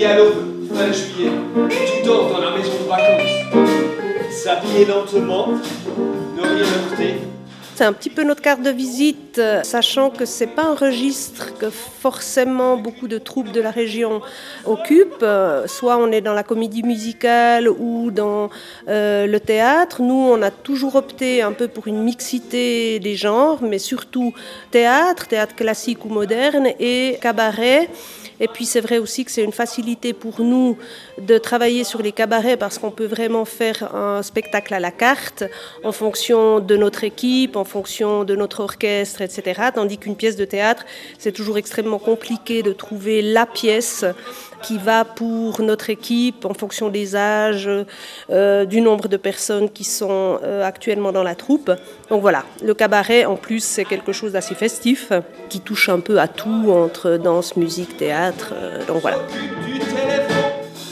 réveiller à l'aube, fin juillet. Tu dors dans la maison de vacances. S'habiller lentement, ne rien heurter. C'est un petit peu notre carte de visite, sachant que c'est pas un registre que forcément beaucoup de troupes de la région occupent. Soit on est dans la comédie musicale ou dans le théâtre. Nous, on a toujours opté un peu pour une mixité des genres, mais surtout théâtre classique ou moderne et cabaret. Et puis c'est vrai aussi que c'est une facilité pour nous de travailler sur les cabarets parce qu'on peut vraiment faire un spectacle à la carte en fonction de notre équipe, en fonction de notre orchestre, etc. Tandis qu'une pièce de théâtre, c'est toujours extrêmement compliqué de trouver la pièce qui va pour notre équipe en fonction des âges, du nombre de personnes qui sont actuellement dans la troupe. Donc voilà, le cabaret en plus c'est quelque chose d'assez festif qui touche un peu à tout entre danse, musique, théâtre. Donc voilà. Du téléphone.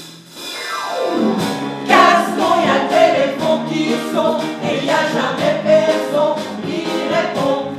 Gaston, y a le téléphone qui sonne et y a jamais personne qui répond.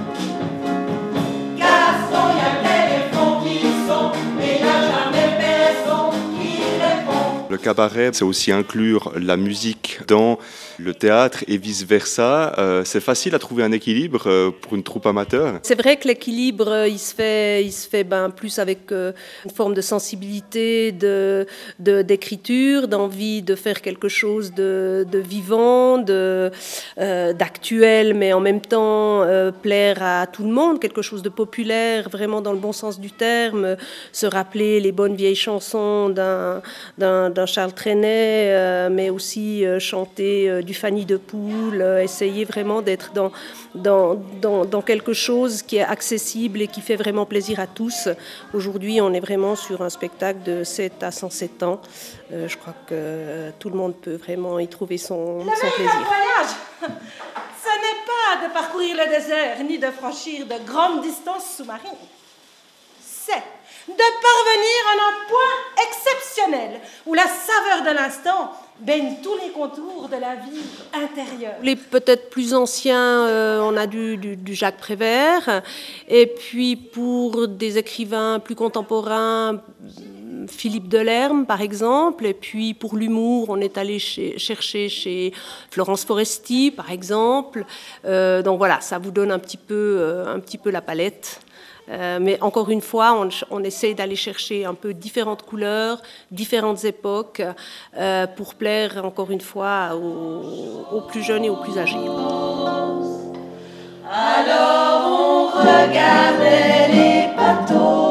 Gaston, y a le téléphone qui sonne et y a jamais personne qui répond. Le cabaret, c'est aussi inclure la musique dans le théâtre et vice-versa. C'est facile à trouver un équilibre pour une troupe amateur. C'est vrai que l'équilibre, il se fait plus avec une forme de sensibilité, d'écriture, d'envie de faire quelque chose de vivant, d'actuel, mais en même temps plaire à tout le monde, quelque chose de populaire, vraiment dans le bon sens du terme, se rappeler les bonnes vieilles chansons d'un Charles Trenet, mais aussi chanter du Fanny de Poule, essayer vraiment d'être dans quelque chose qui est accessible et qui fait vraiment plaisir à tous. Aujourd'hui, on est vraiment sur un spectacle de 7 à 107 ans. Je crois que tout le monde peut vraiment y trouver son plaisir. Le meilleur voyage, ce n'est pas de parcourir le désert ni de franchir de grandes distances sous-marines. C'est de parvenir à un point exceptionnel où la saveur de l'instant baigne tous les contours de la vie intérieure. Les peut-être plus anciens, on a du Jacques Prévert. Et puis pour des écrivains plus contemporains, Philippe Delerme par exemple. Et puis pour l'humour, on est allé chercher chez Florence Foresti par exemple. Donc voilà, ça vous donne un petit peu la palette. Mais encore une fois, on essaie d'aller chercher un peu différentes couleurs, différentes époques, pour plaire encore une fois aux plus jeunes et aux plus âgés. Alors on regardait les bateaux.